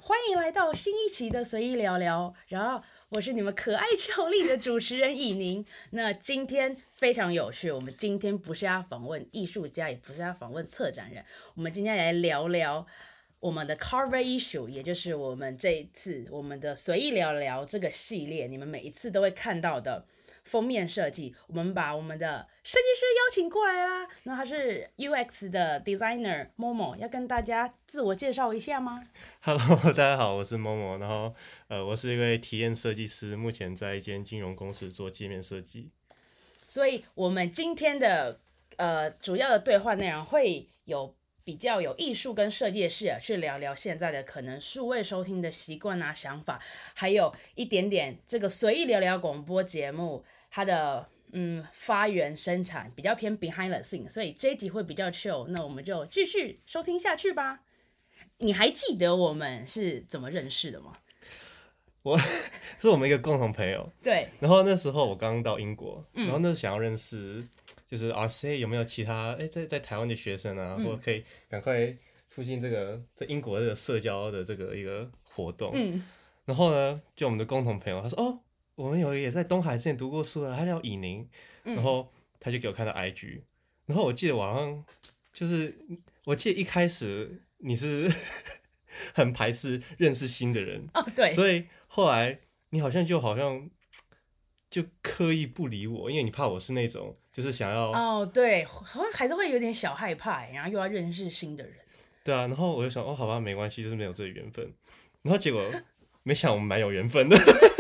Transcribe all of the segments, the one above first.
欢迎来到新一期的随意聊聊。然后我是你们可爱俏丽的主持人以宁。那今天非常有趣，我们今天不是要访问艺术家，也不是要访问策展人，我们今天来聊聊我们的 cover issue， 也就是我们这一次我们的随意聊聊这个系列，你们每一次都会看到的封面设计，我们把我们的设计师邀请过来啦。那他是 UX 的 designer Momo， 要跟大家自我介绍一下吗？ Hello，大家好，我是 Momo，然后我是一位体验设计师，目前在一间金融公司做界面设计。 所以我们今天的主要的对话内容会有比较有艺术跟设计的视野去聊聊现在的可能数位收听的习惯啊、想法，还有一点点这个随意聊聊广播节目它的发源生产比较偏 behind the scene， 所以这一集会比较 chill， 那我们就继续收听下去吧。你还记得我们是怎么认识的吗？ 是我们一个共同朋友， 对， 然后那时候我刚到英国，然后那时候想要认识，就是 RCA 有没有其他在台湾的学生啊，或者可以赶快促进这个在英国这个社交的这个一个活动。然后呢，就我们的共同朋友他说哦，我们有也在东海之前读过书了，他叫以宁，然后他就给我看到 IG，然后我记得我好像就是我记得一开始你是很排斥认识新的人， 对， 所以后来你好像就刻意不理我，因为你怕我是那种就是想要对，好像还是会有点小害怕，然后又要认识新的人。 对啊，然后我就想好吧，没关系，就是没有这个缘分。然后结果没想我们蛮有缘分的，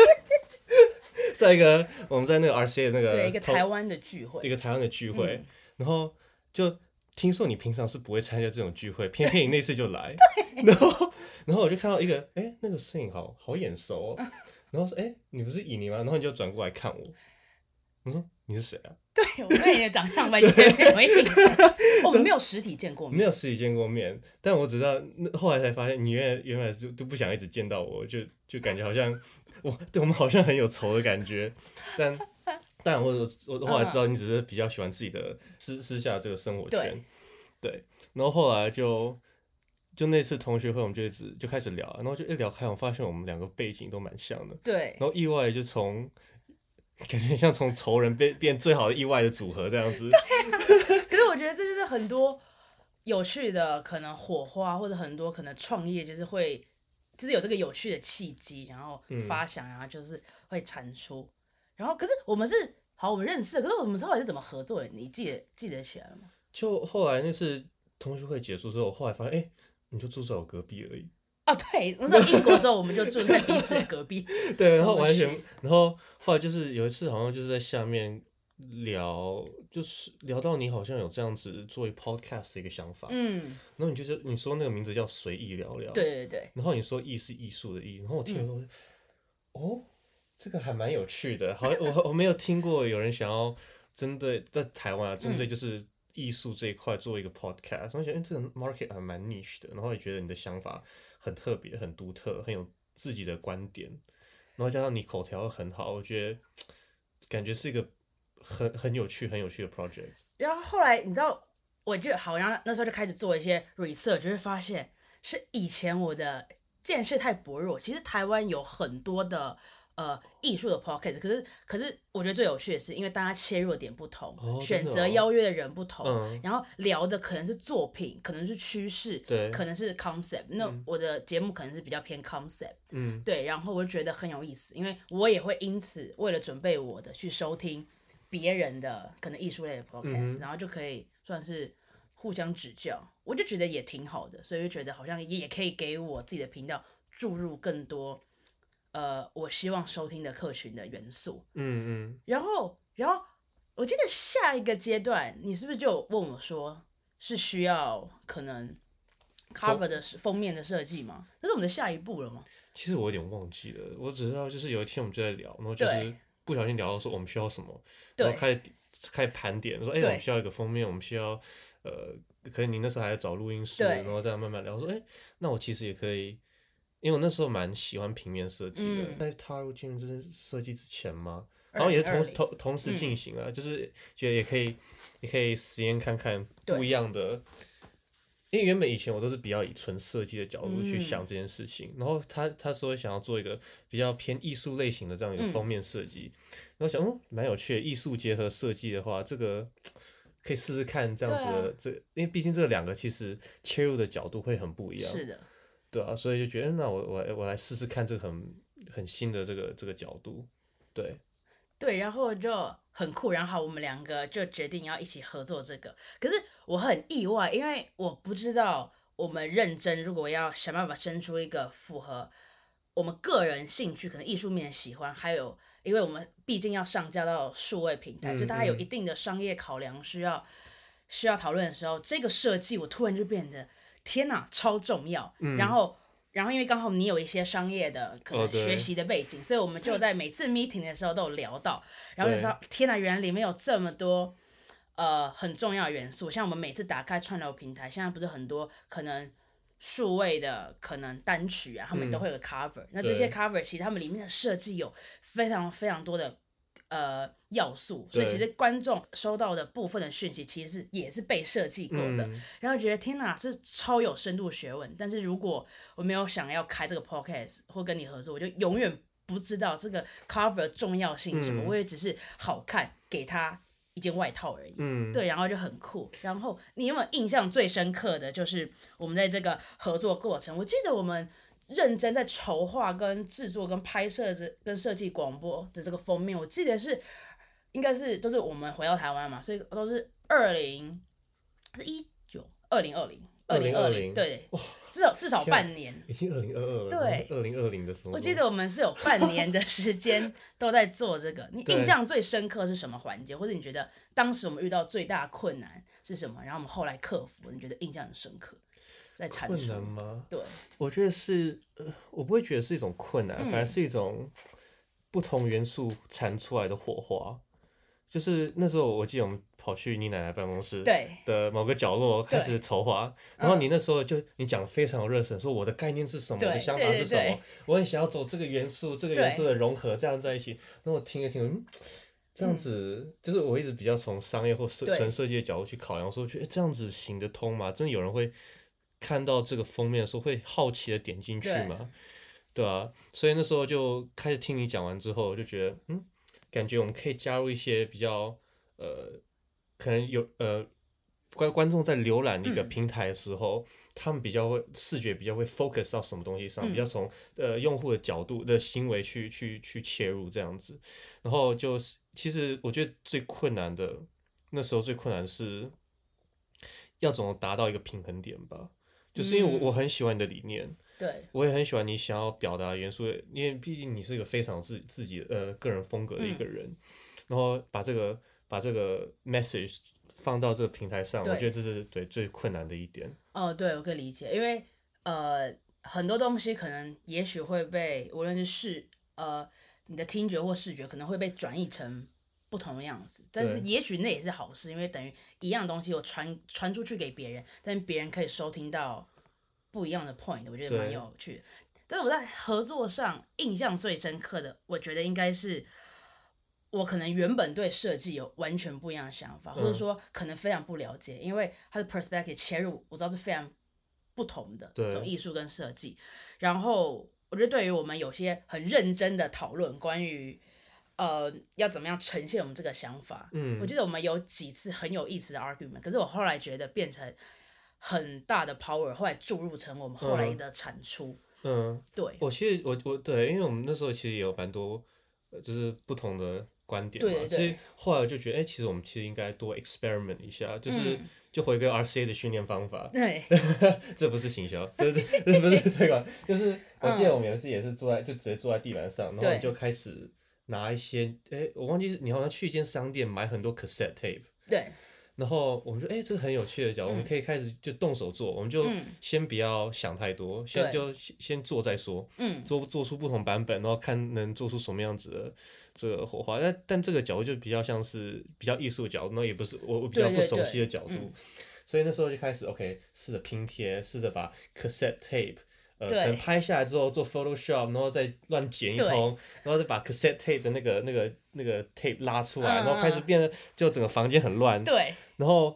我们在那个 RCA 的那个对一个台湾的聚会， 然后就听说你平常是不会参加这种聚会，偏偏你那次就来，然后我就看到一个那个摄影好眼熟哦，然后说你不是以宁吗？然后你就转过来看我，我说你是谁啊？ 对，我跟你的长相完全没有印象，我们没有实体见过面， 没有实体见过面，但我只知道后来才发现你原来就不想一直见到我，就感觉好像对我们好像很有仇的感觉，但我后来知道你只是比较喜欢自己的私下这个生活圈，对，然后后来就那次同学会，我们就开始聊，然后就一聊开，我发现我们两个背景都蛮像的， 对， 然后意外就感觉像从仇人变最好的意外的组合这样子。 可是我觉得这就是很多有趣的可能火花，或者很多可能创业就是有这个有趣的契机，然后发想，然后就是会产出。然后可是我们认识，可是我们后来是怎么合作的？你记得起来了吗？ 就后来那次同学会结束之后，我后来发现，你就住在我隔壁而已。 对，那时候英国的时候，我们就住在彼此的隔壁。 对，然后然后后来就是有一次，好像就是在下面聊，就是聊到你好像有这样子做一 podcast 的一个想法，然后你说那个名字叫随意聊聊， 对， 然后你说艺是艺术的艺，然后我听了说，这个还蛮有趣的，好，我没有听过有人想要针对在台湾针对就是艺术这一块做一个 podcast， 然后觉得这个 market 还蛮 niche 的，然后也觉得你的想法很特别、很独特、很有自己的观点，然后加上你口条很好，我觉得感觉是一个很有趣、很有趣的 project。 然后后来你知道，我就好像那时候就开始做一些 research，就会发现是以前我的见识太薄弱。其实台湾有很多的艺术的 podcast，可是我觉得最有趣的是，因为大家切入的点不同，选择邀约的人不同，然后聊的可能是作品，可能是趋势，可能是 concept。那我的节目可能是比较偏 concept，对，然后我就觉得很有意思，因为我也会因此为了准备我的去收听别人的可能艺术类的 podcast，然后就可以算是互相指教，我就觉得也挺好的，所以就觉得好像也可以给我自己的频道注入更多我希望收听的客群的元素。然后我记得下一个阶段，你是不是就问我说是需要可能 cover 的封面的设计吗？这是我们的下一步了吗？ 其实我有点忘记了，我只知道就是有一天我们就在聊，然后就是不小心聊到说我们需要什么，然后开始盘点，说我们需要一个封面，我们需要可能你那时候还在找录音室，然后再慢慢聊说那我其实也可以。因为我那时候蛮喜欢平面设计的，在踏入进入这设计之前嘛，然后也是同时进行啊，就是觉得也可以实验看看不一样的因为原本以前我都是比较以纯设计的角度去想这件事情，然后他说想要做一个比较偏艺术类型的这样一个封面设计，然后想蛮有趣的，艺术结合设计的话，这个可以试试看这样子的，因为毕竟这两个其实切入的角度会很不一样， 是的， 对啊，所以就觉得那我来试试看这个很新的这个角度，对。 对，然后就很酷，然后我们两个就决定要一起合作这个。可是我很意外，因为我不知道我们认真如果要想办法生出一个符合我们个人兴趣，可能艺术面的喜欢，还有因为我们毕竟要上架到数位平台，所以它有一定的商业考量需要讨论的时候，这个设计我突然就变得天哪，超重要。然后因为刚好你有一些商业的可能学习的背景，所以我们就在每次 meeting 的时候都有聊到，然后就说天哪，原来里面有这么多很重要的元素，像我们每次打开串流平台，现在不是很多可能数位的可能单曲啊，他们都会有个 cover，那这些 cover 其实他们里面的设计有非常非常多的要素，所以其实观众收到的部分的讯息其实也是被设计过的，然后觉得天哪，这超有深度学问。但是如果我没有想要开这个 podcast 或跟你合作，我就永远不知道这个 cover 的重要性是什么，我也只是好看给他一件外套而已，对，然后就很酷。然后你有没有印象最深刻的就是我们在这个合作过程？我记得我们认真在筹划、跟制作、跟拍摄、跟设计广播的这个封面，我记得应该是都是我们回到台湾嘛，所以都是2020，对，至少半年， 已经2022了， 对 ，2020的时候， 我记得我们是有半年的时间都在做这个。你印象最深刻是什么环节，或者你觉得当时我们遇到最大的困难是什么？然后我们后来克服，你觉得印象很深刻？在阐述困难吗？ 对， 我觉得是，我不会觉得是一种困难，反而是一种不同元素产出来的火花。就是那时候，我记得我们跑去你奶奶办公室的某个角落开始筹划，然后你那时候你讲得非常有热忱，说我的概念是什么，我的想法是什么，我很想要走这个元素的融合，这样在一起。然后我听一听，这样子就是我一直比较从商业或纯设计的角度去考量，说觉得这样子行得通吗？真的有人会看到这个封面的时候会好奇的点进去吗？对啊，所以那时候就开始听你讲完之后，就觉得感觉我们可以加入一些比较可能有观众在浏览一个平台的时候，他们视觉比较会 focus 到什么东西上，比较从用户的角度的行为去切入这样子。然后就是其实我觉得那时候最困难的是要怎么达到一个平衡点吧。就是因为我很喜欢你的理念， 对， 我也很喜欢你想要表达的元素，因为毕竟你是一个非常自己个人风格的一个人，然后把这个 message 放到这个平台上，我觉得这是最困难的一点。 对，我可以理解，因为很多东西可能也许会被无论是你的听觉或视觉可能会被转译成不同的样子，但是也许那也是好事，因为等于一样东西我传出去给别人，但是别人可以收听到不一样的 point， 我觉得蛮有趣的。但是我在合作上印象最深刻的，我觉得应该是我可能原本对设计有完全不一样的想法，或者说可能非常不了解，因为它的 perspective 切入我知道是非常不同的这种艺术跟设计。然后我觉得对于我们有些很认真的讨论关于要怎么样呈现我们这个想法，我记得我们有几次很有意思的 argument， 可是我后来觉得变成很大的 power， 后来注入成我们后来的产出。对。 我对，因为我们那时候其实也有蛮多就是不同的观点嘛，所以后来我就觉得，其实我们其实应该多 experiment 一下，就回归 RCA 的训练方法。 对， 这不是行销，这不是推广，就是我记得我们有一次也是就直接坐在地板上，然后你就开始拿一些，我忘记你好像去一间商店买很多 cassette tape。 对。 然后我们说，这个很有趣的角度，我们可以开始就动手做，我们就先不要想太多，先做再说，做出不同版本，然后看能做出什么样子的这个火花。但这个角度就比较像是比较艺术的角度，那也不是我比较不熟悉的角度，所以那时候就开始 OK， 试着拼贴，试着把 cassette tape。可能拍下来之后做 Photoshop， 然后再乱剪一通，然后再把 cassette tape 的那个 tape 拉出来，然后开始变得就整个房间很乱。 对。 然后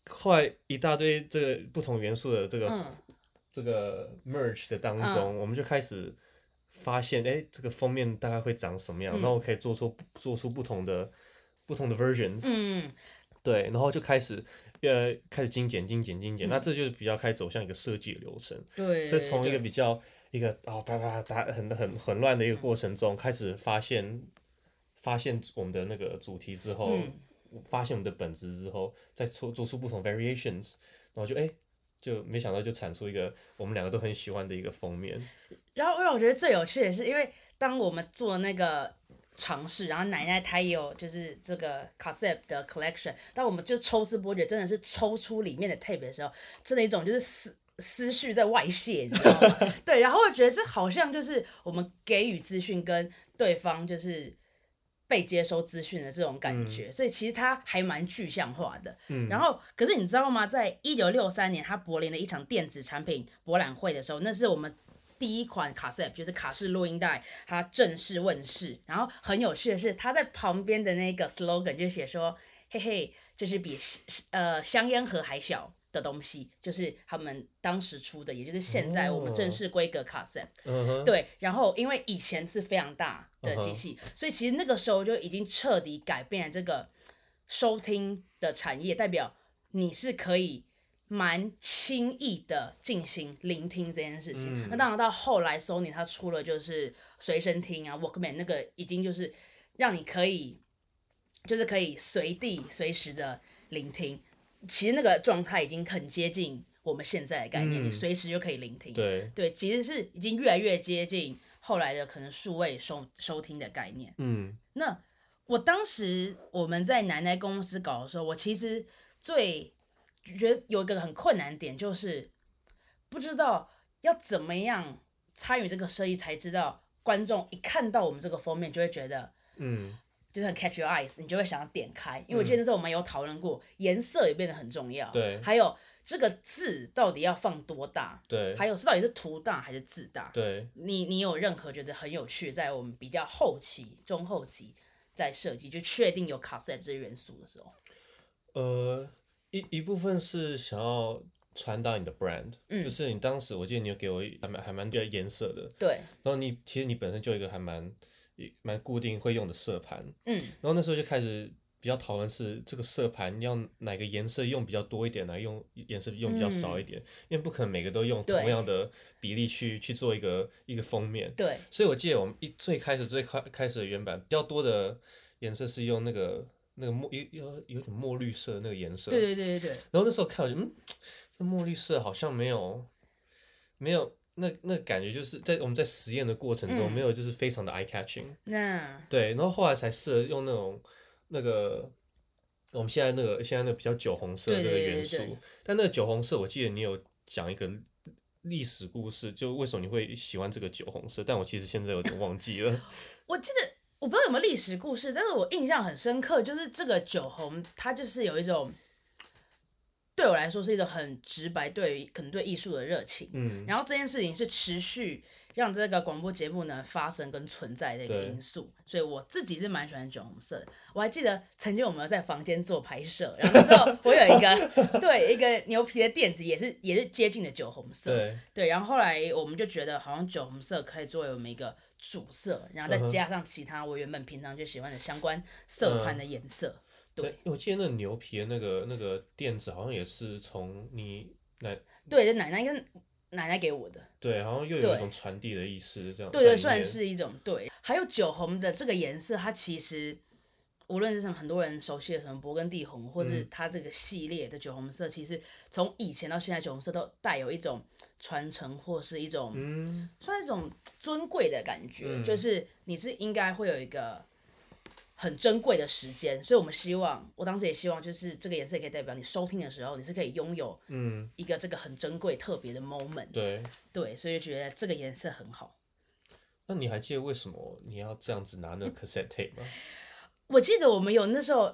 后来一大堆这个不同元素的这个、 嗯这个 merge 的当中，我们就开始发现，这个封面大概会长什么样，然后我可以做出不同的 versions，对，然后就开始精简，那这就是比较开始走向一个设计的流程。 对， 所以从一个比较很混乱的一个过程中，开始发现我们的那个主题之后，发现我们的本质之后，再做出不同 variations，然后就没想到就产出一个我们两个都很喜欢的一个封面。 然后让我觉得最有趣的是，因为当我们做那个尝试，然后奶奶她也有就是这个 concept 的 collection，当我们就抽丝剥茧，真的是抽出里面的 tape 的时候，真的一种就是思绪在外泄，你知道吗？对，然后我觉得这好像就是我们给予资讯跟对方就是被接收资讯的这种感觉，所以其实它还蛮具象化的。然后，可是你知道吗？在1963年，他柏林的一场电子产品博览会的时候，那是我们第一款 cassette， 就是卡式录音带，它正式问世。然后很有趣的是，它在旁边的那个 slogan 就写说：“嘿嘿，这是比香烟盒还小的东西，就是他们当时出的，也就是现在我们正式规格 cassette。对，然后因为以前是非常大的机器，所以其实那个时候就已经彻底改变了这个收听的产业，代表你是可以蛮轻易的进行聆听这件事情。那当然到后来 Sony 它出了就是随身听啊 Walkman， 那个已经就是让你可以随地随时的聆听。其实那个状态已经很接近我们现在的概念，你随时就可以聆听。对，其实是已经越来越接近后来的可能数位收听的概念。那我当时我们在奶奶公司搞的时候，我其实最觉得有一个很困难点，就是不知道要怎么样参与这个设计，才知道观众一看到我们这个封面就会觉得，就是很 catch your eyes， 你就会想要点开。因为我记得那时候我们有讨论过，颜色也变得很重要， 对， 还有这个字到底要放多大， 对， 还有到底是图大还是字大， 对， 你有任何觉得很有趣，在我们比较后期、中后期在设计，就确定有 cassette 这些元素的时候， 一部分是想要传达你的 brand，就是你当时我记得你有给我还蛮多颜色的， 对， 然后其实你本身就有一个还蛮固定会用的色盘，然后那时候就开始比较讨论是这个色盘要哪个颜色用比较多一点，哪个颜色用比较少一点，因为不可能每个都用同样的比例去做一个封面， 对， 所以我记得我们最开始的原版比较多的颜色是用那个有点墨绿色的那个颜色， 对。 然后那时候看我就这墨绿色好像没有那感觉，就是我们在实验的过程中没有就是非常的 eye catching，对，然后后来才试着用那个我们现在那个比较酒红色这个元素，但那个酒红色我记得你有讲一个历史故事，就为什么你会喜欢这个酒红色，但我其实现在有点忘记了。 我记得我不知道有没有历史故事，但是我印象很深刻，就是这个酒红它就是有一种。对我来说是一种很直白可能对艺术的热情，然后这件事情是持续让这个广播节目呢发生跟存在的一个因素，所以我自己是蛮喜欢酒红色的。我还记得曾经我们在房间做拍摄，然后那时候我有一个牛皮的垫子，也是接近的酒红色，对，然后后来我们就觉得好像酒红色可以作为我们一个主色，然后再加上其他我原本平常就喜欢的相关色盘的颜色。对， 我记得那牛皮的那个垫子好像也是从你对，奶奶跟奶奶给我的， 对，好像又有一种传递的意思，这样对，算是一种对。还有酒红的这个颜色，它其实无论是什么很多人熟悉的什么勃艮第红，或是它这个系列的酒红色，其实从以前到现在，酒红色都带有一种传承或是一种算是一种尊贵的感觉，就是你是应该会有一个。很珍贵的时间，所以我当时也希望，就是这个颜色也可以代表你收听的时候，你是可以拥有一个这个很珍贵特别的 moment。对，所以就觉得这个颜色很好。 那你还记得为什么你要这样子拿那个 cassette tape 吗？ 我记得我们有那时候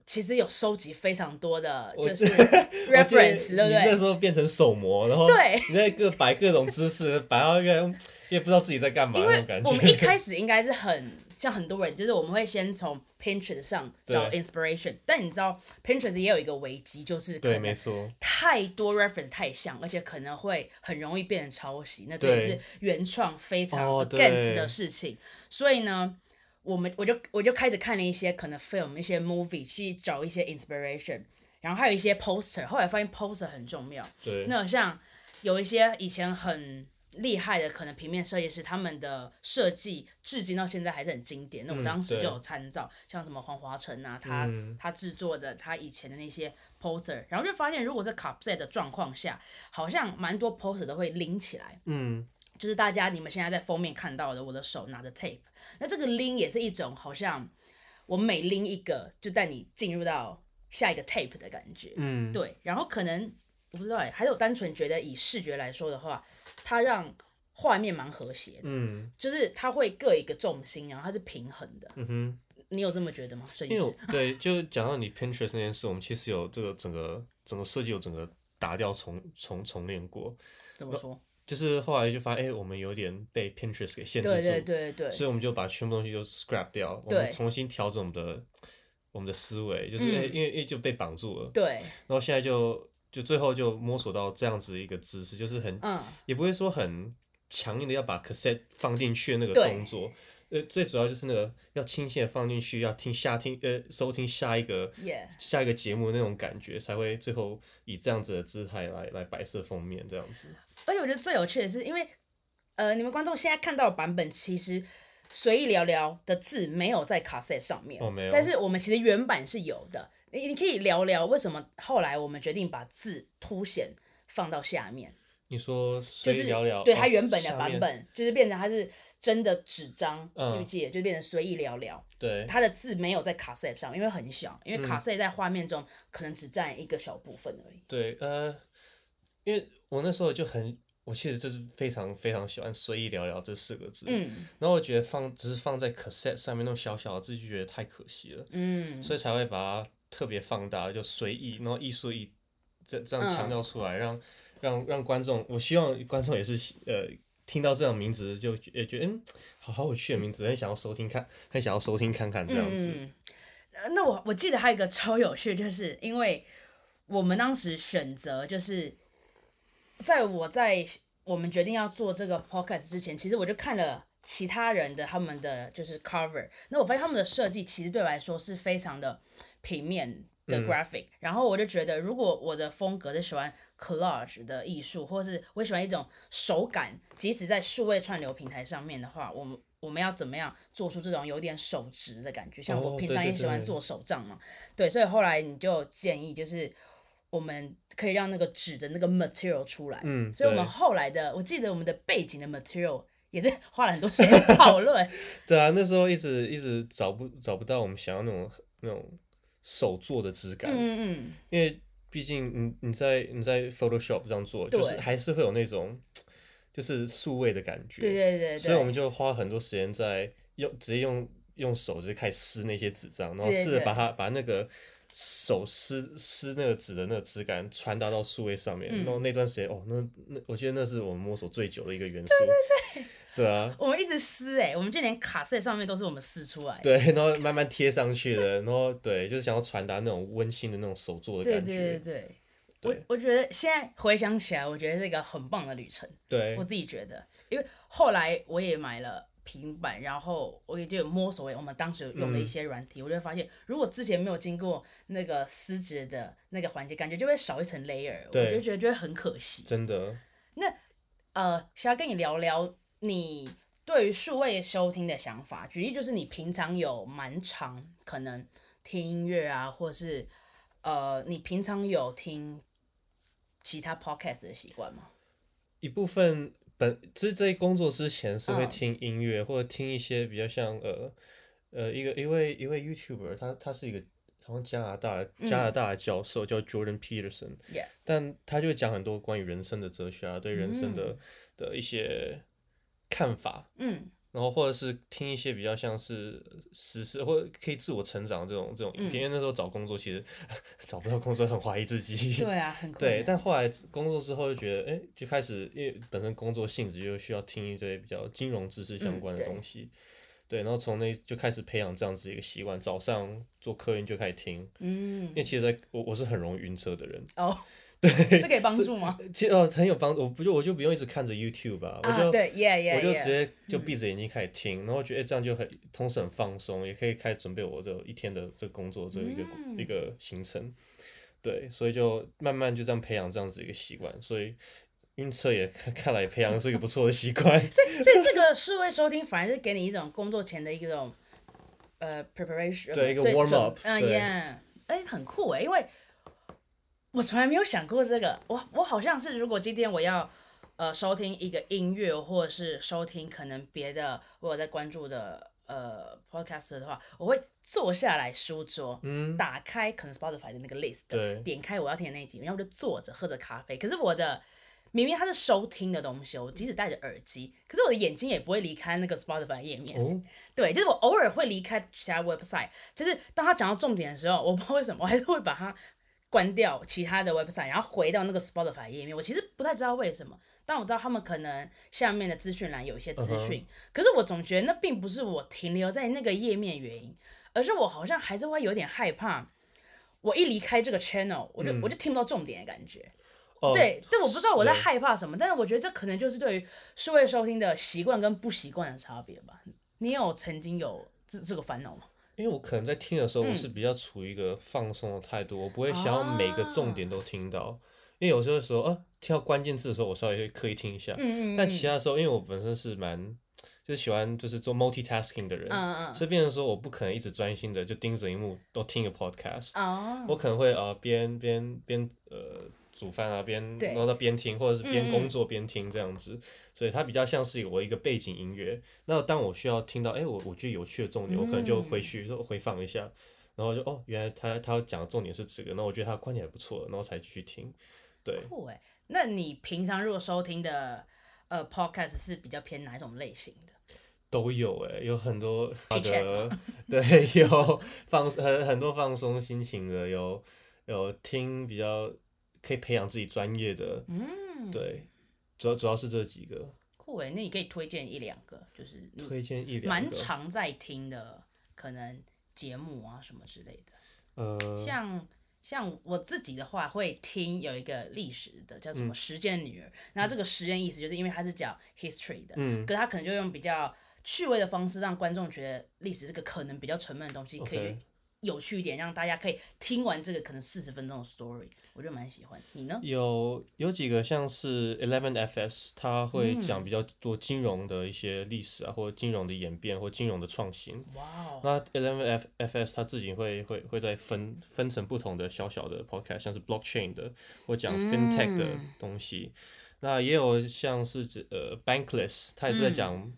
其实有收集非常多的就是 reference， 对不对？ 你那时候变成手模，然后你在摆各种姿势，摆到一个也不知道自己在干嘛那种感觉。 我们一开始应该是像很多人，就是我们会先从 Pinterest 上找 inspiration， 但你知道 Pinterest 也有一个危机，就是可能太多 reference 太像，而且可能会很容易变成抄袭，那这也是原创非常 against 的事情。所以呢，我就开始看了一些可能 film 一些 movie 去找一些 inspiration， 然后还有一些 poster， 后来发现 poster 很重要。 对， 那像有一些以前很厉害的可能平面设计师，他们的设计至今到现在还是很经典。那我当时就有参照，像什么黄华成啊，他制作的他以前的那些 poster， 然后就发现如果在 capset 的状况下，好像蛮多 poster 都会拎起来。就是你们现在在封面看到的，我的手拿着 tape， 那这个拎也是一种好像我每拎一个就带你进入到下一个 tape 的感觉。对，然后可能我不知道还有单纯觉得以视觉来说的话，它让画面蛮和谐的，就是它会各一个重心，然后它是平衡的。你有这么觉得吗？ 因为对，就讲到你 Pinterest 那件事，我们其实有这个整个设计有整个打掉重练过。 怎么说？ 就是后来就发现，我们有点被 Pinterest 给限制住， 对， 所以我们就把全部东西都 scrap 掉，我们重新调整我们的思维，就是因为就被绑住了， 对， 然后现在就最后就摸索到这样子一个姿势，就是也不会说很强硬的要把 cassette 放进去的那个动作。最主要就是那个要轻轻的放进去，要收听下一个节目的那种感觉，才会最后以这样子的姿态来摆设封面这样子。 而且我觉得最有趣的是，因为你们观众现在看到的版本，其实随意聊聊的字没有在 cassette 上面， 没有。 但是我们其实原版是有的。你可以聊聊为什么后来我们决定把字凸显放到下面。 你说随意聊聊， 对，它原本的版本就是变成它是真的纸张，记不记得？就变成随意聊聊。 对， 它的字没有在 cassette 上，因为很小，因为 cassette 在画面中可能只占一个小部分而已。 对，因为我那时候我其实就是非常非常喜欢随意聊聊这4个字，然后我觉得只是放在 cassette 上面那种小小的字就觉得太可惜了，所以才会把它特别放大，就随意，然后艺术这样强调出来，让观众，我希望观众也是听到这种名字就觉得好有趣的名字，很想要收听看看这样子。 那我记得还有一个超有趣，就是因为我们当时选择就是在我们决定要做这个 podcast 之前，其实我就看了其他人的他们的就是 cover， 那我发现他们的设计其实对我来说是非常的平面的 graphic，然后我就觉得如果我的风格是喜欢 collage 的艺术，或是我喜欢一种手感，即使在数位串流平台上面的话，我们要怎么样做出这种有点手质的感觉？像我平常也喜欢做手账嘛，对，所以后来你就建议就是我们可以让那个纸的那个 material 出来，所以我们后来我记得我们的背景的 material 也是花了很多时间讨论。 对啊，那时候一直找不到我们想要那种手做的质感，因为毕竟你在 Photoshop 这样做，就是还是会有那种就是数位的感觉， 对， 所以我们就花很多时间在直接用手就开始撕那些纸张，然后试着把那个手撕那个纸的那个质感传达到数位上面，然后那段时间那我觉得那是我们摸索最久的一个元素。对啊， 我们一直撕我们就连卡塞上面都是我们撕出来的。 对，然后慢慢贴上去的，然后对，就是想要传达那种温馨的那种手做的感觉。 对，我觉得现在回想起来，我觉得是一个很棒的旅程。 对， 我自己觉得，因为后来我也买了平板，然后我也就有摸索我们当时用的一些软体，我就会发现，如果之前没有经过那个撕纸的那个环节，感觉就会少一层 layer， 我就觉得很可惜。 真的。 那想要跟你聊聊你对于数位收听的想法，举例就是你平常有蛮常可能听音乐啊，或是你平常有听其他 podcast 的习惯吗？ 一部分在工作之前是会听音乐，或者听一些比较像一位 YouTuber， 他是一个好像加拿大的教授，叫 Jordan Peterson，但他就讲很多关于人生的哲学啊，对人生的一些看法， 然后或者是听一些比较像是时事或者可以自我成长这种影片，因为那时候找工作其实找不到工作，很怀疑自己。 对啊，很对， 困难。 但后来工作之后就觉得，哎，就开始因为本身工作性质就需要听一堆比较金融知识相关的东西，对，然后从那就开始培养这样子一个习惯，早上做客运就开始听，因为其实我是很容易晕车的人， 哦， 对， 这可以帮助吗？ 其实很有帮助，我就不用一直看着 YouTube 吧， 对，yeah 我就直 yeah， 接就闭着眼睛开始听，然后觉得这样就同时很放松，也可以开始准备我的一天的这个工作这一个行程，对，所以就慢慢就这样培养这样子一个习惯，所以晕车也看来培养是一个不错的习惯。 所以这个数位收听反而是给你一种工作前的一种preparation， 对，一个 warm up，对 ，yeah，很酷因为我从来没有想过这个，我好像是如果今天我要收听一个音乐，或者是收听可能别的我有在关注的podcast 的话，我会坐下来书桌，打开可能 Spotify 的那个 list，点开我要听的那一集，然后我就坐着喝着咖啡。可是明明它是收听的东西，我即使戴着耳机，可是我的眼睛也不会离开那个 Spotify 页面。对，就是我偶尔会离开其他 website，就是当他讲到重点的时候，我不知道为什么，我还是会把它关掉其他的 website，然后回到那个 Spotify 页面。我其实不太知道为什么，但我知道他们可能下面的资讯栏有一些资讯，可是我总觉得那并不是我停留在那个页面原因，而是我好像还是会有点害怕，我一离开这个 channel，我就听不到重点的感觉。对，这我不知道我在害怕什么，但是我觉得这可能就是对于数位收听的习惯跟不习惯的差别吧。你有曾经有这个烦恼吗？ 因为我可能在听的时候，我是比较处于一个放松的态度，我不会想要每个重点都听到。因为有时候听到关键字的时候，我稍微会刻意听一下。但其他时候，因为我本身是就是喜欢就是做 multitasking 的人，所以变成说我不可能一直专心的就盯着荧幕都听一个 podcast，我可能会边煮饭啊，然后边听，或者是边工作边听这样子，所以它比较像是我一个背景音乐。那当我需要听到，我觉得有趣的重点，我可能就回去回放一下，然后就原来他要讲的重点是这个，那我觉得他的观点还不错，然后才继续听。对， 酷那你平常如果收听的podcast 是比较偏哪一种类型的？ 都有有很多的，对，有很多放松心情的，有听比较可以培养自己专业的，对，主要是这几个。 酷那你可以推荐一两个，就是推荐一两个蛮常在听的，可能节目啊什么之类的。像我自己的话，会听有一个历史的叫什么《时间的女儿》，然后这个时间意思就是因为它是讲 history 的，可是它可能就用比较趣味的方式，让观众觉得历史这个可能比较沉闷的东西可以有趣一点，让大家可以听完这个可能40分钟的 story， 我就蛮喜欢。你呢？ 有几个像是 11FS， 它会讲比较多金融的一些历史啊，或者金融的演变，或金融的创新。 哇哦！ 那 11FS 它自己会再分成不同的小小的 podcast， 像是 blockchain 的，或讲 fintech 的东西。那也有像是Bankless， 它也是在讲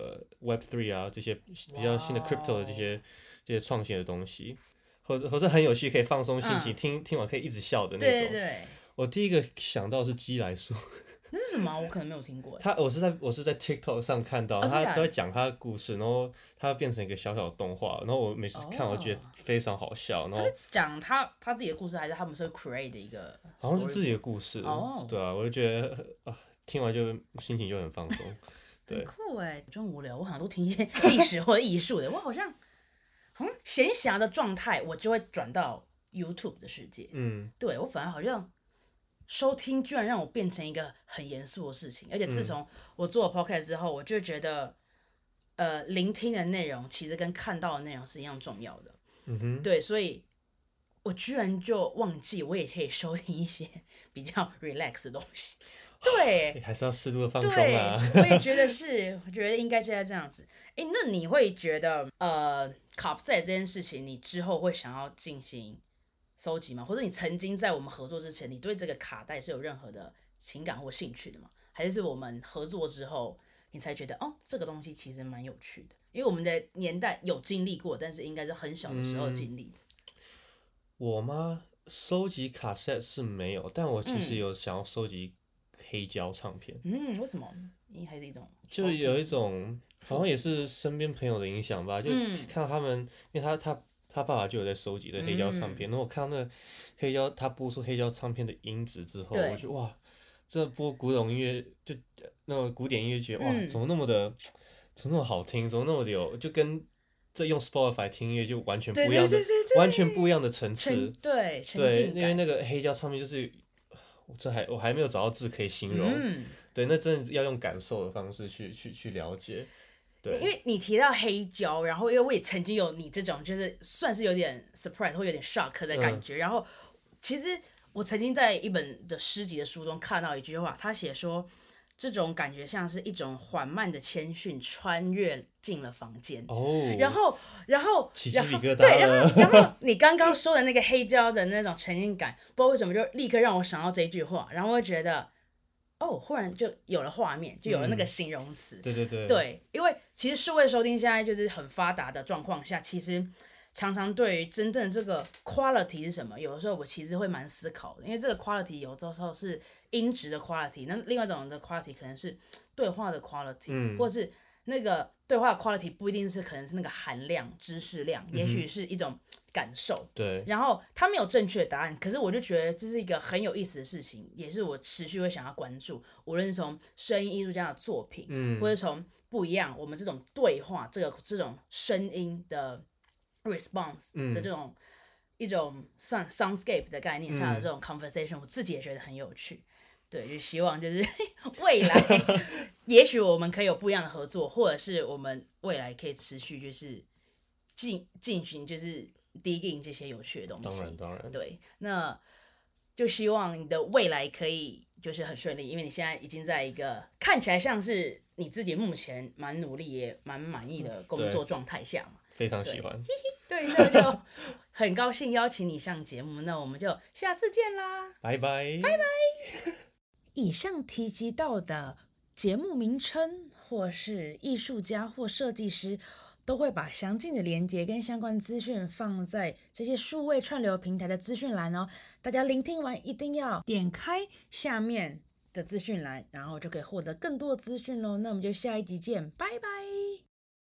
Web3 啊这些比较新的 crypto 的这些创新的东西，或者很有趣，可以放松心情，听完可以一直笑的那种。 对。 我第一个想到是鸡来说， 那是什么？我可能没有听过。 我是在 TikTok 上看到，他都在讲他的故事，然后他变成一个小小的动画，然后我每次看我觉得非常好笑，然后讲他自己的故事，还是他们是 create 的一个？ 好像是自己的故事，对啊，我就觉得听完就心情就很放松。对， 很酷真无聊，我好像都听一些历史或者艺术的，我好像闲暇的状态，我就会转到 YouTube 的世界。对我反而好像收听居然让我变成一个很严肃的事情，而且自从我做了 podcast 之后，我就觉得聆听的内容其实跟看到的内容是一样重要的。对，所以我居然就忘记我也可以收听一些比较 relax 的东西。对， 还是要适度的放松啊。 对，我也觉得是，我觉得应该是在这样子。那你会觉得Capset 这件事情，你之后会想要进行收集吗？或者你曾经在我们合作之前，你对这个卡带是有任何的情感或兴趣的吗？还是我们合作之后，你才觉得这个东西其实蛮有趣的？因为我们的年代有经历过，但是应该是很小的时候经历的。 我吗？收集卡带是没有，但我其实有想要收集黑胶唱片。 为什么？因为还是一种就有一种好像也是身边朋友的影响吧，就看到他们，因为他爸爸就有在收集的黑胶唱片，然后我看到那个黑胶，他播出黑胶唱片的音质之后，我觉得哇，这播古董音乐就那种古典音乐觉得哇，怎么那么好听，怎么那么有，就跟这用 Spotify 听音乐就完全不一样的，完全不一样的层次。 对， 因为那个黑胶唱片就是我还没有找到字可以形容。对，那真的要用感受的方式去了解。对， 因为你提到黑胶，然后因为我也曾经有你这种就是算是有点 surprise 或有点 shock 的感觉，然后其实我曾经在一本的诗集的书中看到一句话，他写说这种感觉像是一种缓慢的谦逊穿越进了房间。然后起鸡皮疙瘩对，然后你刚刚说的那个黑胶的那种沉浸感，不知道为什么就立刻让我想到这一句话，然后我就觉得。忽然就有了画面，就有了那个形容词。对，因为其实数位收听现在就是很发达的状况下，其实常常对于真正这个 quality 是什么，有的时候我其实会蛮思考的，因为这个 quality 有的时候是音质的 quality， 那另外一种的 quality 可能是对话的 quality，或者是那个对话的 quality 不一定是可能是那个含量、知识量，也许是一种感受。 对。 然后它没有正确的答案，可是我就觉得这是一个很有意思的事情，也是我持续会想要关注。无论是从声音艺术家的作品，或者从不一样我们这种对话这种声音的 response 的这种一种 soundscape 的概念下的这种 conversation，我自己也觉得很有趣。对，就希望就是未来，也许我们可以有不一样的合作，或者是我们未来可以持续就是进行就是 digging 这些有趣的东西。 当然。 对，那就希望你的未来可以就是很顺利，因为你现在已经在一个看起来像是你自己目前蛮努力也蛮满意的工作状态下嘛。 非常喜欢。 对，那就很高兴邀请你上节目，那我们就下次见啦， 拜拜。 以上提及到的节目名称，或是艺术家或设计师，都会把详尽的连结跟相关资讯放在这些数位串流平台的资讯栏哦。大家聆听完一定要点开下面的资讯栏，然后就可以获得更多的资讯喽。那我们就下一集见，拜拜。